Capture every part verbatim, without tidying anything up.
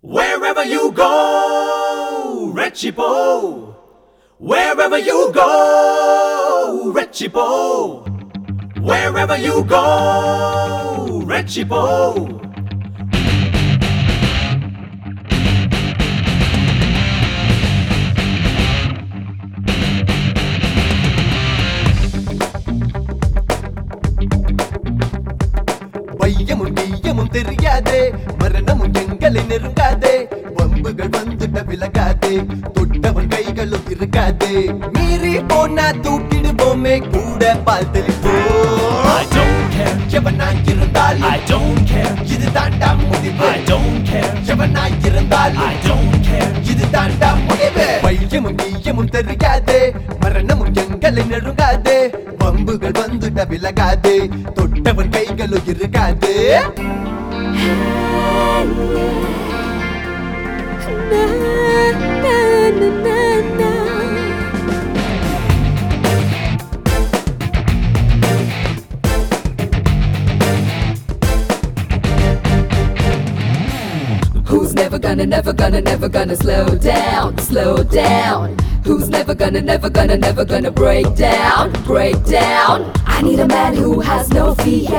Wherever you go, Rechipo. Wherever you go, Rechipo. Wherever you go, Rechipo. பையமும் நீயமும் தெரியாதே, மரணமும் எங்களை நெருங்காதே, வம்புகள் வந்துட்ட விலகாதே, தொட்டவன் கைகளும் இருக்காதே, மீறி போனா தூக்கிடுவோமே கூட பால் தெளிப்போம். I don't care, எவனாய் இருந்தாலும் I don't care, இது தாண்டா முடிவு. I don't care, எவனாய் இருந்தாலும் I don't care. இது தாண்டா முடிவு. பையமும் நீயமும் தெரியாதே, மரணமும் எங்களை நெருங்காதே, வம்புகள் வந்துட்ட விலகாதே, தொட்டவன் கைகளும் இருக்காதே. Who's never gonna, never gonna, never gonna slow down, slow down? Who's never gonna, never gonna, never gonna break down, break down? I need a man who has no fear.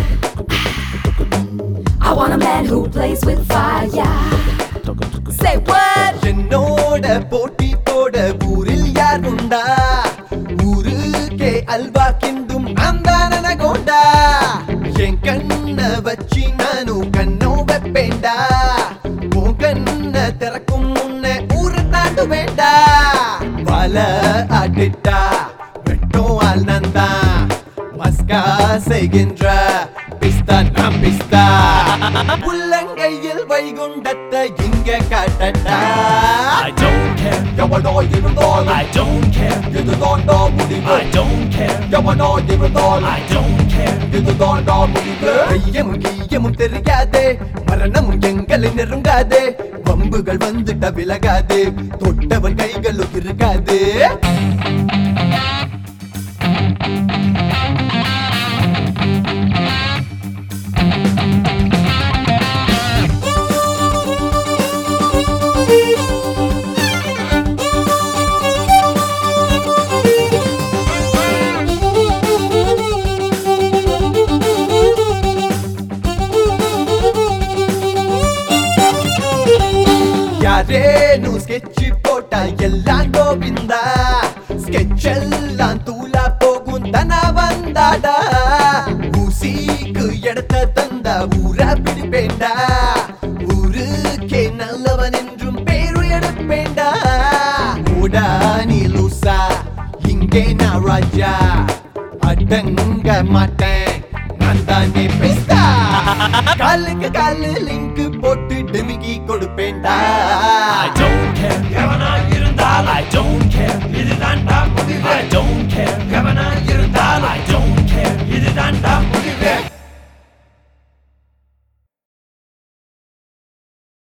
I want a man who plays with fire. Say what? என்னோட போட்டி போட ஊரில் யார் உண்டா? ஊருக்கே அல்வா கிண்டும் அந்தான கோண்டா. என் கண்ண வச்சி நானும் கண்ணோ வெப்பேண்டா, உன் கண்ண திறக்கும் முன்ன ஊரு தாண்டு வேண்டா. வல அடிட்டா வெட்டும் ஆள் நந்தா, மஸ்கா செய்கின்ற பிஸ்தா நாம் பிஸ்தா. உள்ளங்கையில் வைகுண்டத்தை இங்க காட்டட்டா. I don't care, எவனோ இருந்தாலும் I don't care, இதுதான்டா முடிவு. I don't care, எவனோ இருந்தாலும் I don't care. இதுதான்டா முடிவு. ஐயமும் கீயமும் தெரியாதே, மரணமும் எங்களை நெருங்காதே, வம்புகள் வந்துட்ட விலகாதே, தொட்டவன் கைகளும் இருக்காதே. யாரேனு ஸ்கெட்ச் போட்டா எல்லாம் கோவிந்தா, ஸ்கெட்ச் எல்லாம் தூளா போகும் தனா வந்தாடா. ஊசிக்கு இடத்த தந்தா ஊரா பிடிப்பேண்டா, ஊருக்கே நல்லவன் என்றும் பேரு எடுப்பேண்டா. ஓடா நீ லூசா, இங்கே நான் ராஜா, அடங்க மாட்டேன் நான் தானே பிஸ்தா. காலுக்கு காலு லிங்க் போட்டு